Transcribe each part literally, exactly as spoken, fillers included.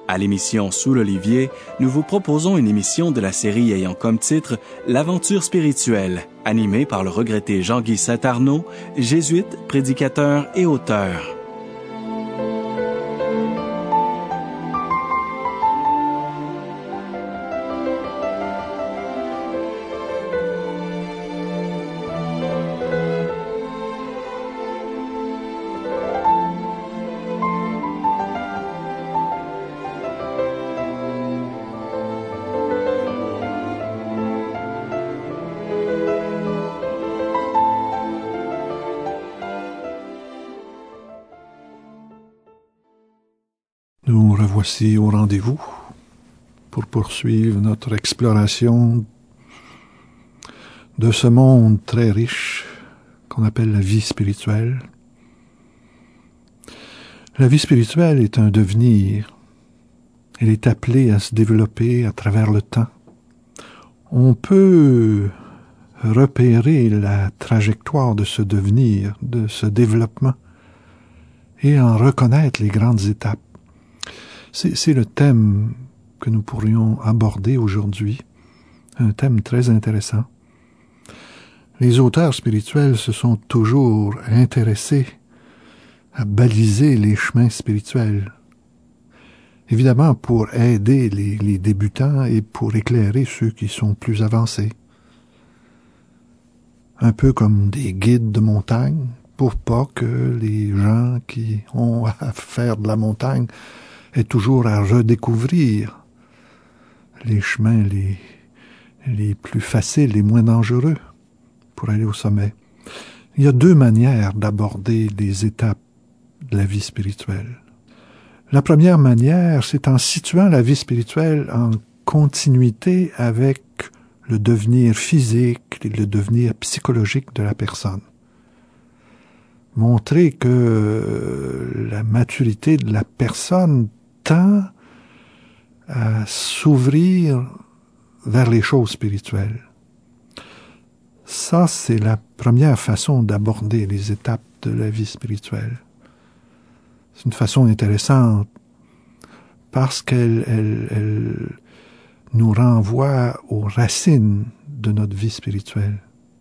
À l'émission Sous l'Olivier, nous vous proposons une émission de la série ayant comme titre L'aventure spirituelle, animée par le regretté Jean-Guy Saint-Arnaud, jésuite, prédicateur et auteur. Nous revoici au rendez-vous pour poursuivre notre exploration de ce monde très riche qu'on appelle la vie spirituelle. La vie spirituelle est un devenir. Elle est appelée à se développer à travers le temps. On peut repérer la trajectoire de ce devenir, de ce développement, et en reconnaître les grandes étapes. C'est, c'est le thème que nous pourrions aborder aujourd'hui, un thème très intéressant. Les auteurs spirituels se sont toujours intéressés à baliser les chemins spirituels, évidemment pour aider les, les débutants et pour éclairer ceux qui sont plus avancés. Un peu comme des guides de montagne, pour pas que les gens qui ont à faire de la montagne aient toujours à redécouvrir les chemins les, les plus faciles, les moins dangereux pour aller au sommet. Il y a deux manières d'aborder les étapes de la vie spirituelle. La première manière, c'est en situant la vie spirituelle en continuité avec le devenir physique et le devenir psychologique de la personne. Montrer que la maturité de la personne tend à s'ouvrir vers les choses spirituelles. Ça, c'est la première façon d'aborder les étapes de la vie spirituelle. C'est une façon intéressante parce qu'elle elle, elle nous renvoie aux racines de notre vie spirituelle.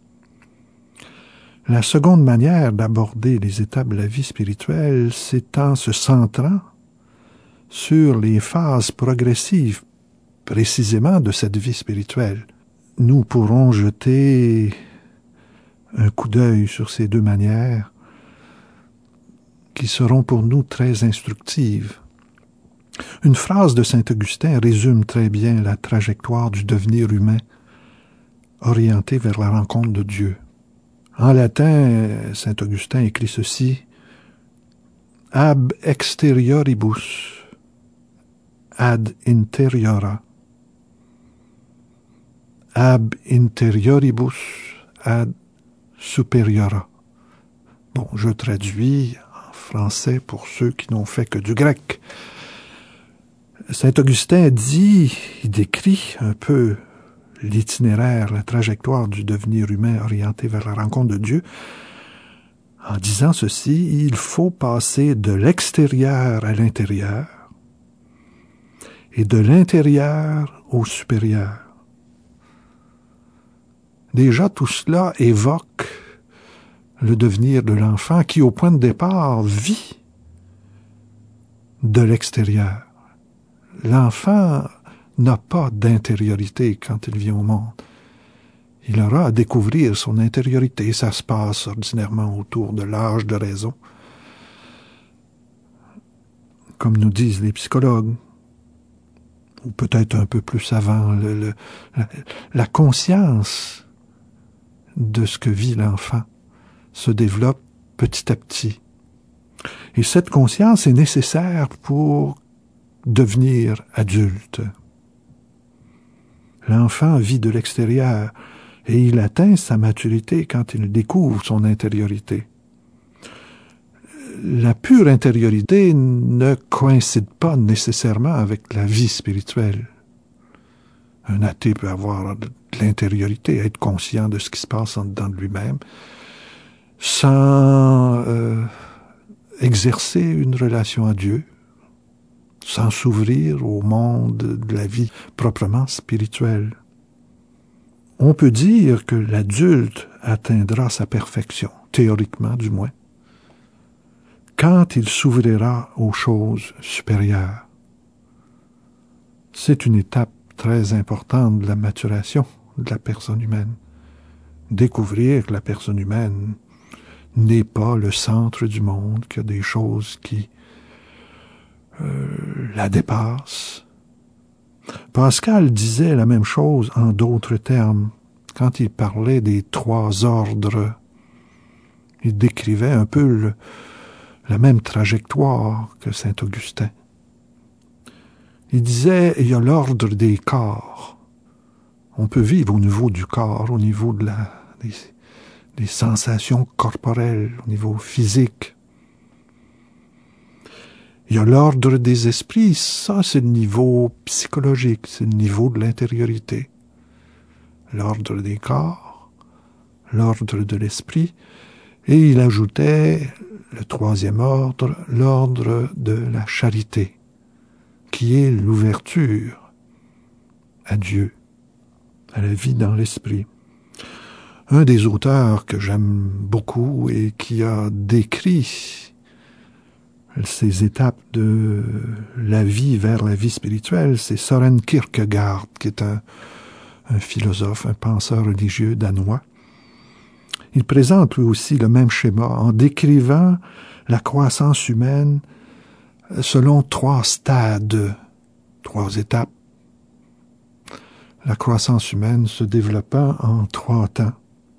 La seconde manière d'aborder les étapes de la vie spirituelle, c'est en se centrant sur les phases progressives, précisément de cette vie spirituelle. Nous pourrons jeter un coup d'œil sur ces deux manières qui seront pour nous très instructives. Une phrase de Saint Augustin résume très bien la trajectoire du devenir humain orienté vers la rencontre de Dieu. En latin, Saint Augustin écrit ceci: « Ab exterioribus ad interiora, ab interioribus ad superiora. » Bon, je traduis en français pour ceux qui n'ont fait que du grec. Saint Augustin dit, il décrit un peu l'itinéraire, la trajectoire du devenir humain orienté vers la rencontre de Dieu, en disant ceci: il faut passer de l'extérieur à l'intérieur et de l'intérieur au supérieur. Déjà, tout cela évoque le devenir de l'enfant qui, au point de départ, vit de l'extérieur. L'enfant n'a pas d'intériorité quand il vient au monde. Il aura à découvrir son intériorité. Ça se passe ordinairement autour de l'âge de raison. Comme nous disent les psychologues, ou peut-être un peu plus avant, le, le, la, la conscience de ce que vit l'enfant se développe petit à petit. Et cette conscience est nécessaire pour devenir adulte. L'enfant vit de l'extérieur et il atteint sa maturité quand il découvre son intériorité. La pure intériorité ne coïncide pas nécessairement avec la vie spirituelle. Un athée peut avoir de l'intériorité, être conscient de ce qui se passe en dedans de lui-même, sans euh, exercer une relation à Dieu. sans s'ouvrir au monde de la vie proprement spirituelle. On peut dire que l'adulte atteindra sa perfection, théoriquement du moins, quand il s'ouvrira aux choses supérieures. C'est une étape très importante de la maturation de la personne humaine. Découvrir que la personne humaine n'est pas le centre du monde, qu'il y a des choses qui euh, la dépassent. Pascal disait la même chose en d'autres termes quand il parlait des trois ordres. Il décrivait un peu le, la même trajectoire que saint Augustin. Il disait, il y a l'ordre des corps. On peut vivre au niveau du corps, au niveau de la, des, des sensations corporelles, au niveau physique. Il y a l'ordre des esprits, ça c'est le niveau psychologique, c'est le niveau de l'intériorité. L'ordre des corps, l'ordre de l'esprit, et il ajoutait le troisième ordre, l'ordre de la charité, qui est l'ouverture à Dieu, à la vie dans l'esprit. Un des auteurs que j'aime beaucoup et qui a décrit ces étapes de la vie vers la vie spirituelle, c'est Søren Kierkegaard, qui est un, un philosophe, un penseur religieux danois. Il présente lui aussi le même schéma en décrivant la croissance humaine selon trois stades, trois étapes. La croissance humaine se développant en trois temps.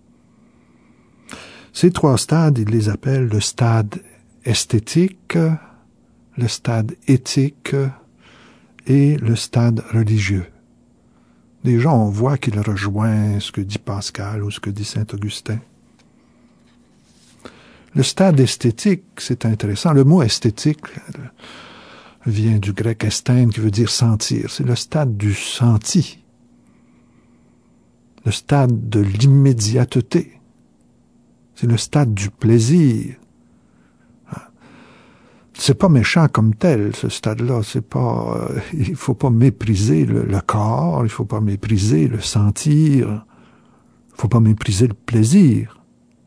Ces trois stades, il les appelle le stade esthétique, le stade éthique et le stade religieux. Déjà, on voit qu'il rejoint ce que dit Pascal ou ce que dit saint Augustin. Le stade esthétique, c'est intéressant. Le mot esthétique vient du grec estène, qui veut dire sentir. C'est le stade du senti. Le stade de l'immédiateté. C'est le stade du plaisir. C'est pas méchant comme tel, ce stade-là. C'est pas, euh, il faut pas mépriser le, le corps, il faut pas mépriser le sentir, il faut pas mépriser le plaisir.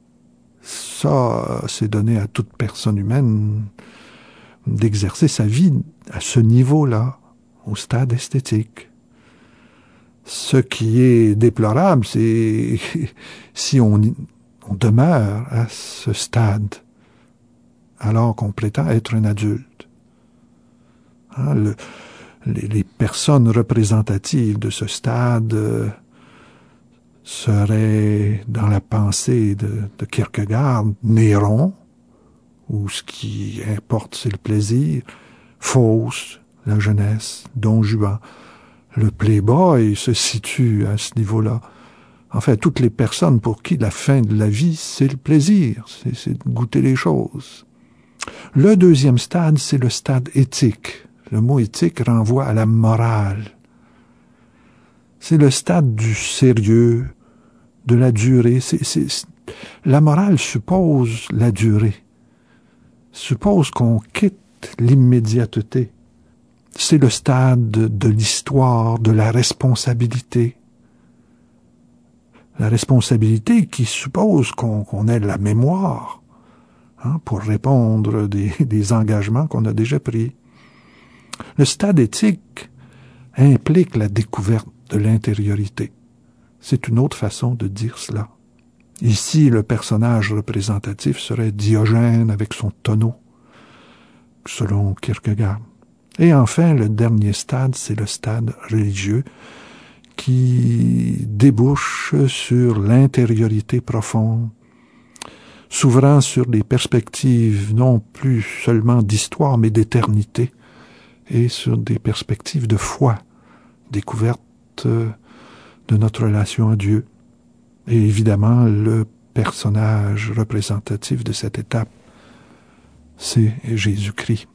Ça, c'est donné à toute personne humaine d'exercer sa vie à ce niveau-là, au stade esthétique. Ce qui est déplorable, c'est si on, on demeure à ce stade alors qu'on prétend être un adulte. Hein, le, les, les personnes représentatives de ce stade euh, seraient, dans la pensée de, de Kierkegaard, Néron, où ce qui importe c'est le plaisir, Faust, la jeunesse, Don Juan. Le playboy se situe à ce niveau-là. Enfin, toutes les personnes pour qui la fin de la vie, c'est le plaisir, c'est, c'est de goûter les choses. Le deuxième stade, c'est le stade éthique. Le mot éthique renvoie à la morale. C'est le stade du sérieux, de la durée. C'est, c'est, c'est... La morale suppose la durée, suppose qu'on quitte l'immédiateté. C'est le stade de, de l'histoire, de la responsabilité. La responsabilité qui suppose qu'on, qu'on ait la mémoire, hein, pour répondre des, des engagements qu'on a déjà pris. Le stade éthique implique la découverte de l'intériorité. C'est une autre façon de dire cela. Ici, le personnage représentatif serait Diogène avec son tonneau, selon Kierkegaard. Et enfin, le dernier stade, c'est le stade religieux qui débouche sur l'intériorité profonde, s'ouvrant sur des perspectives non plus seulement d'histoire, mais d'éternité, et sur des perspectives de foi, découverte de notre relation à Dieu. Et évidemment, le personnage représentatif de cette étape, c'est Jésus-Christ.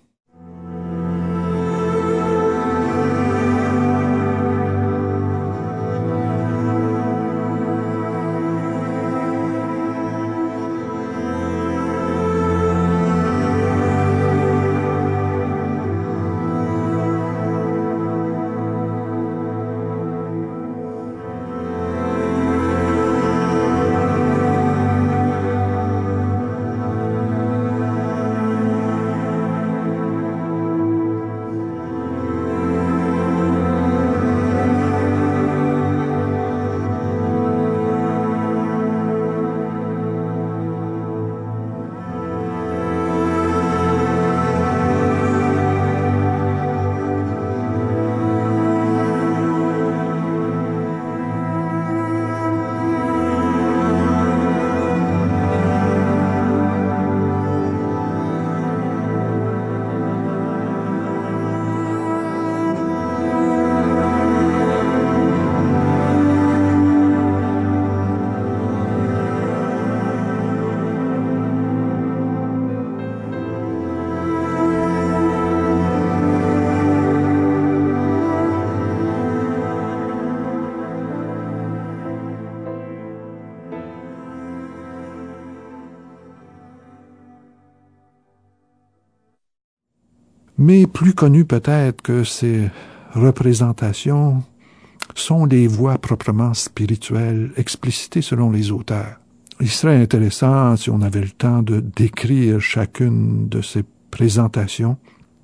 Mais plus connues peut-être que ces représentations sont les voies proprement spirituelles explicitées selon les auteurs. Il serait intéressant, si on avait le temps, de décrire chacune de ces présentations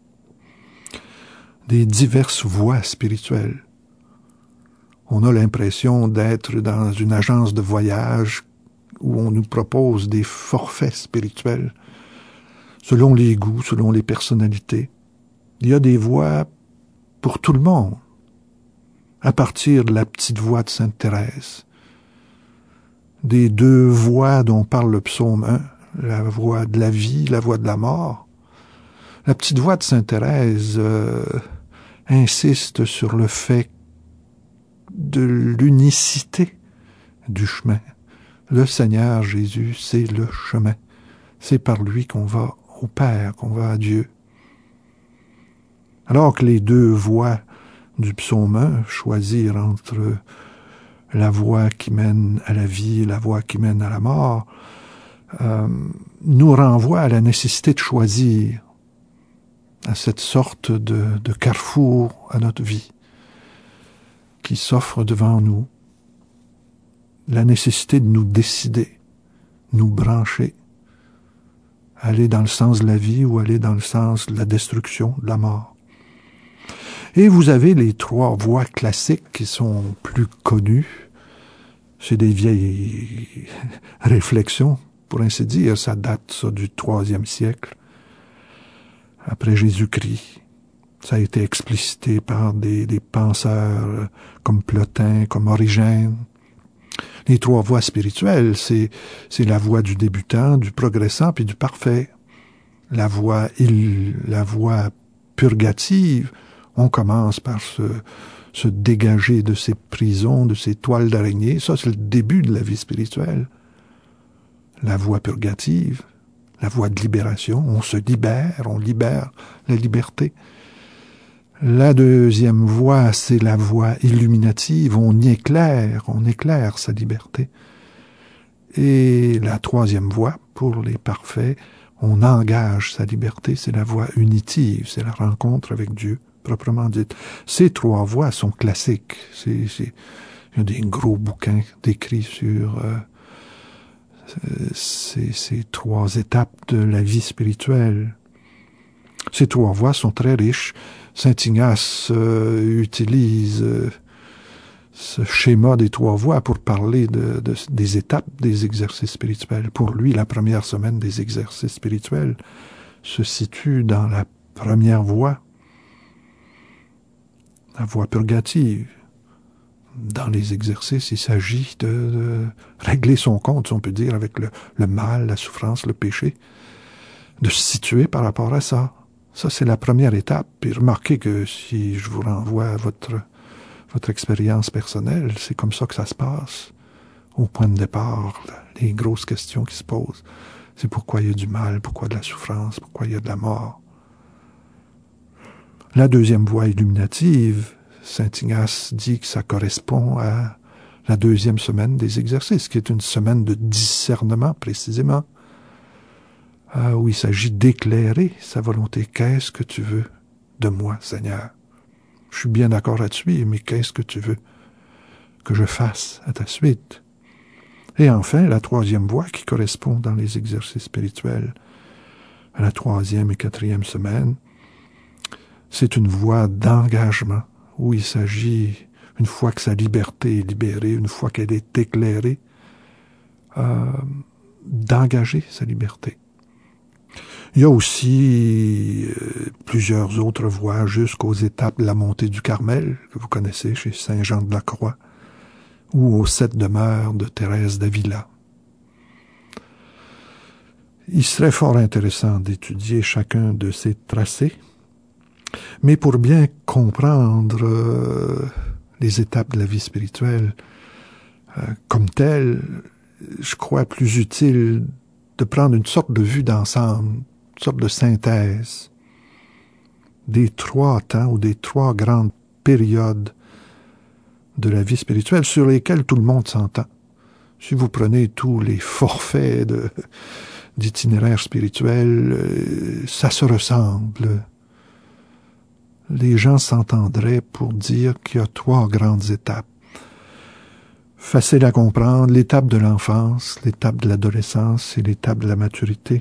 des diverses voies spirituelles. On a l'impression d'être dans une agence de voyage où on nous propose des forfaits spirituels selon les goûts, selon les personnalités. Il y a des voies pour tout le monde, à partir de la petite voix de Sainte Thérèse, des deux voix dont parle le psaume un, la voix de la vie, la voix de la mort. La petite voix de Sainte Thérèse euh, insiste sur le fait de l'unicité du chemin. Le Seigneur Jésus, c'est le chemin. C'est par lui qu'on va au Père, qu'on va à Dieu. Alors que les deux voies du psaume un, choisir entre la voie qui mène à la vie et la voie qui mène à la mort, euh, nous renvoie à la nécessité de choisir, à cette sorte de, de carrefour à notre vie qui s'offre devant nous, la nécessité de nous décider, nous brancher, aller dans le sens de la vie ou aller dans le sens de la destruction, de la mort. Et vous avez les trois voies classiques qui sont plus connues. C'est des vieilles réflexions, pour ainsi dire. Ça date ça, du troisième siècle, après Jésus-Christ. Ça a été explicité par des, des penseurs comme Plotin, comme Origène. Les trois voies spirituelles, c'est, c'est la voie du débutant, du progressant, puis du parfait. La voie, il, la voie purgative, on commence par se, se dégager de ces prisons, de ces toiles d'araignée. Ça, c'est le début de la vie spirituelle. La voie purgative, la voie de libération. On se libère, on libère la liberté. La deuxième voie, c'est la voie illuminative. On y éclaire, on éclaire sa liberté. Et la troisième voie, pour les parfaits, on engage sa liberté. C'est la voie unitive, c'est la rencontre avec Dieu, proprement dite. Ces trois voies sont classiques. C'est, c'est, il y a des gros bouquins décrits sur euh, ces, ces trois étapes de la vie spirituelle. Ces trois voies sont très riches. Saint Ignace euh, utilise euh, ce schéma des trois voies pour parler de, de, des étapes des exercices spirituels. Pour lui, la première semaine des exercices spirituels se situe dans la première voie, la voie purgative. Dans les exercices, il s'agit de, de régler son compte, si on peut dire, avec le, le mal, la souffrance, le péché, de se situer par rapport à ça. Ça, c'est la première étape. Puis remarquez que si je vous renvoie à votre, votre expérience personnelle, c'est comme ça que ça se passe. Au point de départ, les grosses questions qui se posent, c'est pourquoi il y a du mal, pourquoi de la souffrance, pourquoi il y a de la mort. La deuxième voie illuminative, Saint Ignace dit que ça correspond à la deuxième semaine des exercices, qui est une semaine de discernement précisément, Euh, où il s'agit d'éclairer sa volonté. Qu'est-ce que tu veux de moi, Seigneur? Je suis bien d'accord là-dessus, mais qu'est-ce que tu veux que je fasse à ta suite? Et enfin, la troisième voie qui correspond dans les exercices spirituels à la troisième et quatrième semaine, c'est une voie d'engagement, où il s'agit, une fois que sa liberté est libérée, une fois qu'elle est éclairée, euh, d'engager sa liberté. Il y a aussi euh, plusieurs autres voies jusqu'aux étapes de la montée du Carmel, que vous connaissez chez Saint Jean de la Croix, ou aux sept demeures de Thérèse d'Avila. Il serait fort intéressant d'étudier chacun de ces tracés, mais pour bien comprendre euh, les étapes de la vie spirituelle euh, comme telles, je crois plus utile de prendre une sorte de vue d'ensemble, une sorte de synthèse des trois temps ou des trois grandes périodes de la vie spirituelle sur lesquelles tout le monde s'entend. Si vous prenez tous les forfaits de, d'itinéraires spirituels, ça se ressemble. les gens s'entendraient pour dire qu'il y a trois grandes étapes. Facile à comprendre, l'étape de l'enfance, l'étape de l'adolescence et l'étape de la maturité.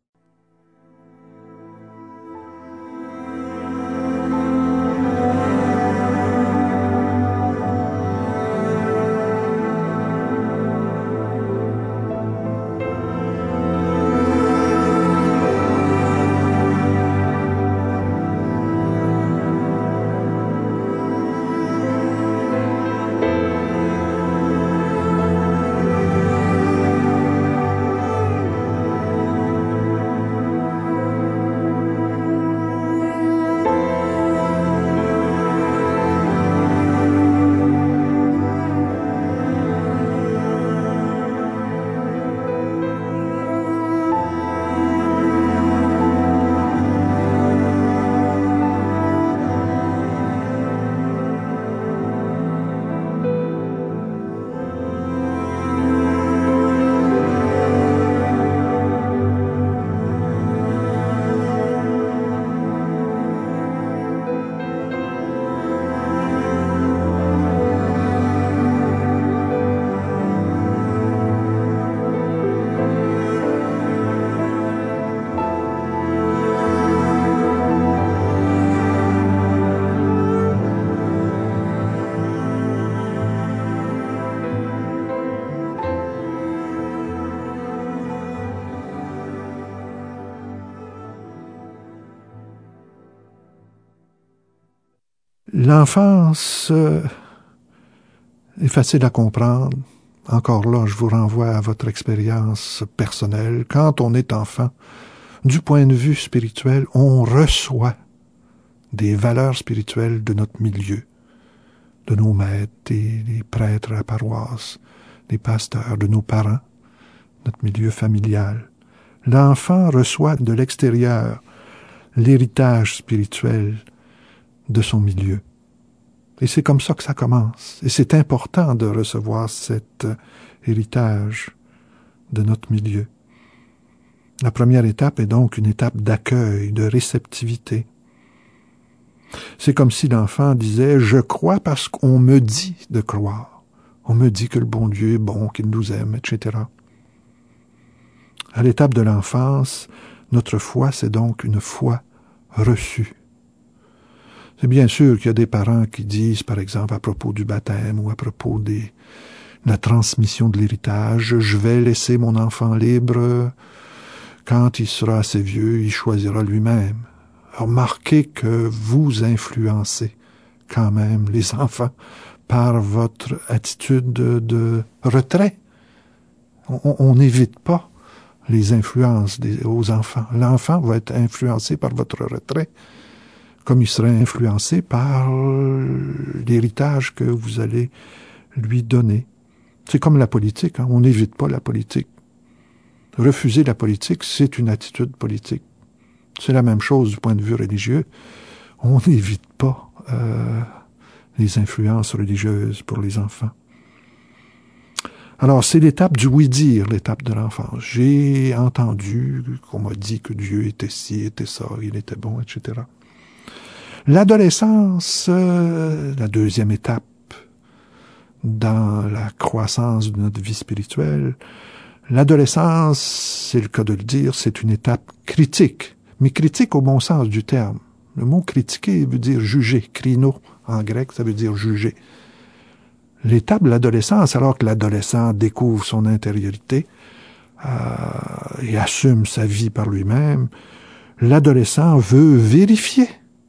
L'enfance euh, est facile à comprendre. Encore là, je vous renvoie à votre expérience personnelle. Quand on est enfant, du point de vue spirituel, on reçoit des valeurs spirituelles de notre milieu, de nos maîtres, des, des prêtres à la paroisse, des pasteurs, de nos parents, notre milieu familial. L'enfant reçoit de l'extérieur l'héritage spirituel de son milieu. Et c'est comme ça que ça commence. Et c'est important de recevoir cet euh, héritage de notre milieu. La première étape est donc une étape d'accueil, de réceptivité. C'est comme si l'enfant disait « Je crois parce qu'on me dit de croire. On me dit que le bon Dieu est bon, qu'il nous aime, et cetera » À l'étape de l'enfance, notre foi, c'est donc une foi reçue. C'est bien sûr qu'il y a des parents qui disent, par exemple, à propos du baptême ou à propos des, de la transmission de l'héritage, « Je vais laisser mon enfant libre. Quand il sera assez vieux, il choisira lui-même. » Remarquez que vous influencez quand même les enfants par votre attitude de, de retrait. On n'évite pas les influences des, aux enfants. L'enfant va être influencé par votre retrait, comme il serait influencé par l'héritage que vous allez lui donner. C'est comme la politique, hein? On n'évite pas la politique. Refuser la politique, c'est une attitude politique. C'est la même chose du point de vue religieux. On n'évite pas euh, les influences religieuses pour les enfants. Alors, c'est l'étape du oui-dire, l'étape de l'enfance. J'ai entendu qu'on m'a dit que Dieu était ci, était ça, il était bon, et cetera. L'adolescence, euh, la deuxième étape dans la croissance de notre vie spirituelle, l'adolescence, c'est le cas de le dire, c'est une étape critique, mais critique au bon sens du terme. Le mot critiquer veut dire juger, krino en grec, ça veut dire juger. L'étape de l'adolescence, alors que l'adolescent découvre son intériorité euh, et assume sa vie par lui-même, l'adolescent veut vérifier,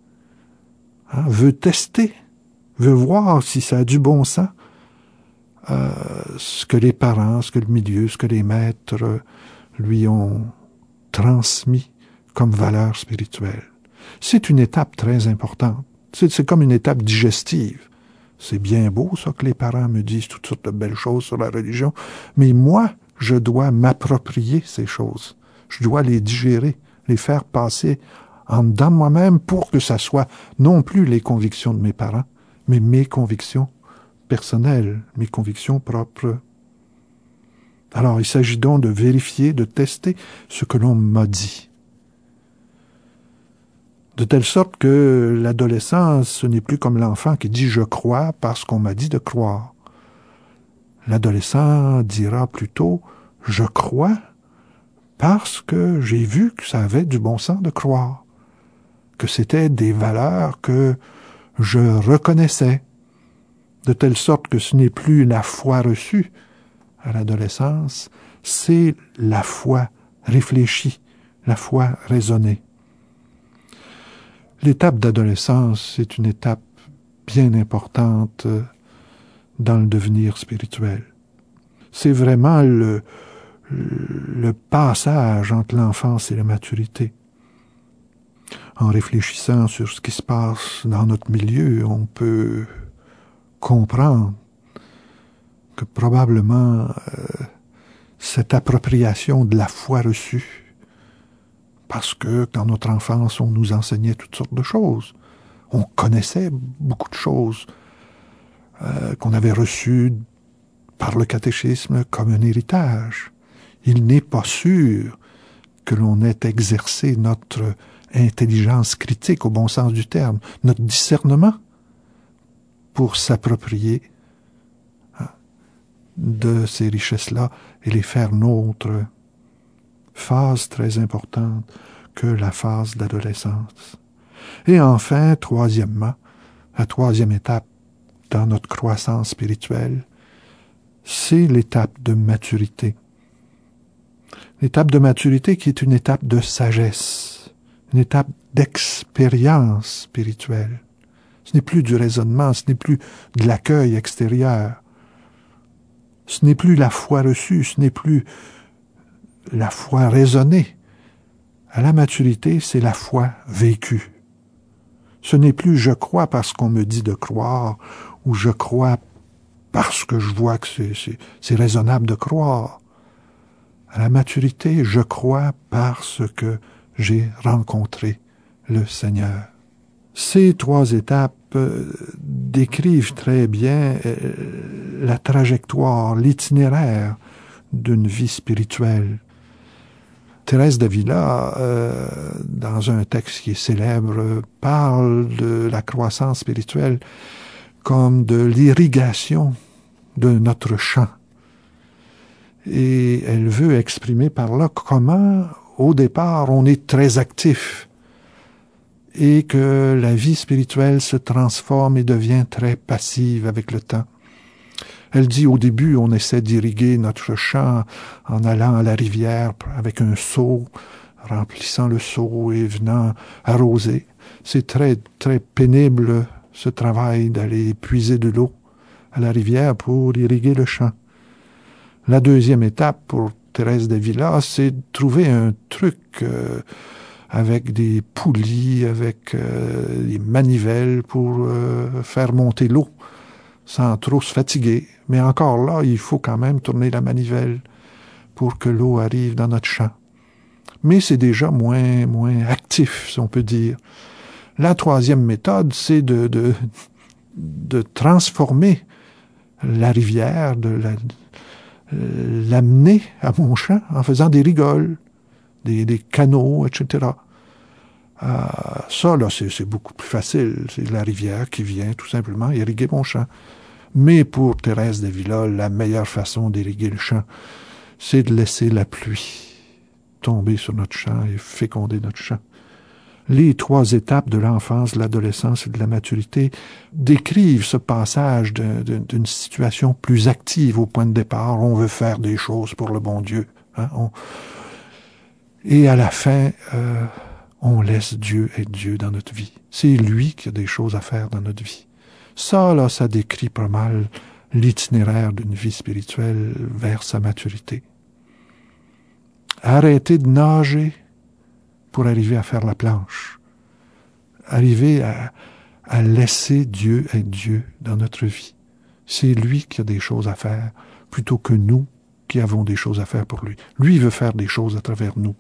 hein, veut tester, veut voir si ça a du bon sens, euh, ce que les parents, ce que le milieu, ce que les maîtres lui ont transmis comme valeur spirituelle. C'est une étape très importante. C'est, c'est comme une étape digestive. C'est bien beau, ça, que les parents me disent toutes sortes de belles choses sur la religion, mais moi, je dois m'approprier ces choses. Je dois les digérer, les faire passer en dedans de moi-même pour que ça soit non plus les convictions de mes parents, mais mes convictions personnelles, mes convictions propres. Alors, il s'agit donc de vérifier, de tester ce que l'on m'a dit. De telle sorte que l'adolescence, ce n'est plus comme l'enfant qui dit « je crois parce qu'on m'a dit de croire ». L'adolescent dira plutôt « je crois parce que j'ai vu que ça avait du bon sens de croire », que c'était des valeurs que je reconnaissais, de telle sorte que ce n'est plus la foi reçue à l'adolescence, c'est la foi réfléchie, la foi raisonnée. L'étape d'adolescence est une étape bien importante dans le devenir spirituel. C'est vraiment le, le passage entre l'enfance et la maturité. En réfléchissant sur ce qui se passe dans notre milieu, on peut comprendre que probablement euh, cette appropriation de la foi reçue, parce que dans notre enfance, on nous enseignait toutes sortes de choses. On connaissait beaucoup de choses euh, qu'on avait reçues par le catéchisme comme un héritage. Il n'est pas sûr que l'on ait exercé notre intelligence critique au bon sens du terme, notre discernement pour s'approprier hein, de ces richesses-là et les faire nôtres. Phase très importante que la phase d'adolescence. Et enfin, troisièmement, la troisième étape dans notre croissance spirituelle, c'est l'étape de maturité. L'étape de maturité qui est une étape de sagesse, une étape d'expérience spirituelle. Ce n'est plus du raisonnement, ce n'est plus de l'accueil extérieur. Ce n'est plus la foi reçue, ce n'est plus la foi raisonnée. À la maturité, c'est la foi vécue. Ce n'est plus « je crois parce qu'on me dit de croire » ou « je crois parce que je vois que c'est, c'est, c'est raisonnable de croire ». À la maturité, je crois parce que j'ai rencontré le Seigneur. Ces trois étapes euh, décrivent très bien euh, la trajectoire, l'itinéraire d'une vie spirituelle. Thérèse d'Avila, euh, dans un texte qui est célèbre, parle de la croissance spirituelle comme de l'irrigation de notre champ. Et elle veut exprimer par là comment, au départ, on est très actif et que la vie spirituelle se transforme et devient très passive avec le temps. Elle dit au début, on essaie d'irriguer notre champ en allant à la rivière avec un seau, remplissant le seau et venant arroser. C'est très, très pénible ce travail d'aller puiser de l'eau à la rivière pour irriguer le champ. La deuxième étape pour Thérèse d'Avila, c'est de trouver un truc euh, avec des poulies, avec euh, des manivelles pour euh, faire monter l'eau sans trop se fatiguer. Mais encore là, il faut quand même tourner la manivelle pour que l'eau arrive dans notre champ. Mais c'est déjà moins, moins actif, si on peut dire. La troisième méthode, c'est de, de, de transformer la rivière, de la, euh, l'amener à mon champ en faisant des rigoles, des, des canaux, et cetera. Euh, ça, là, c'est, c'est beaucoup plus facile. C'est la rivière qui vient tout simplement irriguer mon champ. Mais pour Thérèse d'Avila, la meilleure façon d'irriguer le champ, c'est de laisser la pluie tomber sur notre champ et féconder notre champ. Les trois étapes de l'enfance, de l'adolescence et de la maturité décrivent ce passage de, de, d'une situation plus active au point de départ. On veut faire des choses pour le bon Dieu. Hein? On... Et à la fin, euh, on laisse Dieu être Dieu dans notre vie. C'est lui qui a des choses à faire dans notre vie. Ça, là, ça décrit pas mal l'itinéraire d'une vie spirituelle vers sa maturité. Arrêter de nager pour arriver à faire la planche. Arriver à, à laisser Dieu être Dieu dans notre vie. C'est lui qui a des choses à faire, plutôt que nous qui avons des choses à faire pour lui. Lui veut faire des choses à travers nous.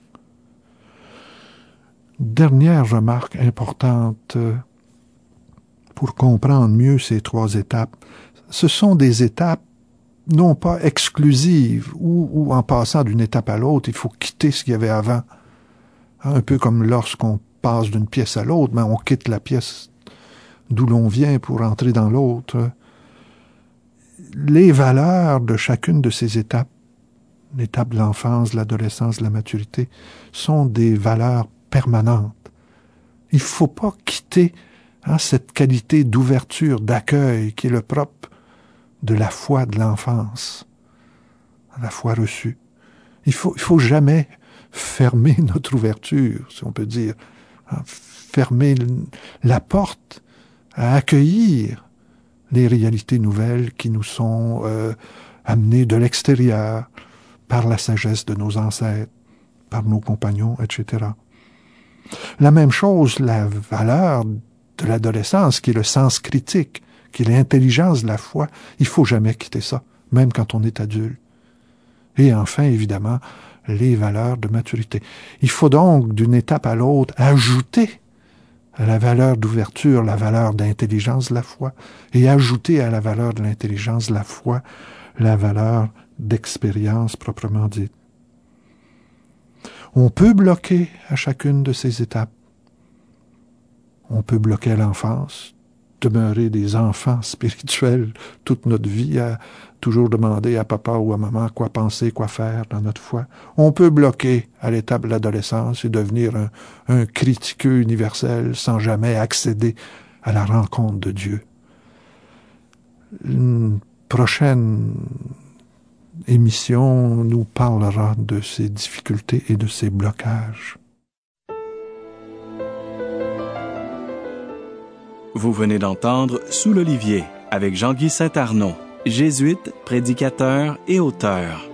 Dernière remarque importante pour comprendre mieux ces trois étapes. Ce sont des étapes non pas exclusives, où, où en passant d'une étape à l'autre, il faut quitter ce qu'il y avait avant. Un peu comme lorsqu'on passe d'une pièce à l'autre, mais on quitte la pièce d'où l'on vient pour entrer dans l'autre. Les valeurs de chacune de ces étapes, l'étape de l'enfance, de l'adolescence, de la maturité, sont des valeurs permanentes. Il ne faut pas quitter hein, cette qualité d'ouverture, d'accueil qui est le propre de la foi de l'enfance, la foi reçue. Il faut, il faut jamais fermer notre ouverture, si on peut dire, hein, fermer la porte à accueillir les réalités nouvelles qui nous sont euh, amenées de l'extérieur par la sagesse de nos ancêtres, par nos compagnons, et cetera. La même chose, la valeur de l'adolescence, qui est le sens critique, qui est l'intelligence de la foi, il faut jamais quitter ça, même quand on est adulte. Et enfin, évidemment, les valeurs de maturité. Il faut donc, d'une étape à l'autre, ajouter à la valeur d'ouverture la valeur d'intelligence de la foi et ajouter à la valeur de l'intelligence de la foi la valeur d'expérience proprement dite. On peut bloquer à chacune de ces étapes. On peut bloquer à l'enfance, demeurer des enfants spirituels toute notre vie, à toujours demander à papa ou à maman quoi penser, quoi faire dans notre foi. On peut bloquer à l'étape de l'adolescence et devenir un, un critiqueux universel sans jamais accéder à la rencontre de Dieu. Une prochaine émission nous parlera de ces difficultés et de ces blocages. Vous venez d'entendre Sous l'olivier avec Jean-Guy Saint-Arnaud, jésuite, prédicateur et auteur.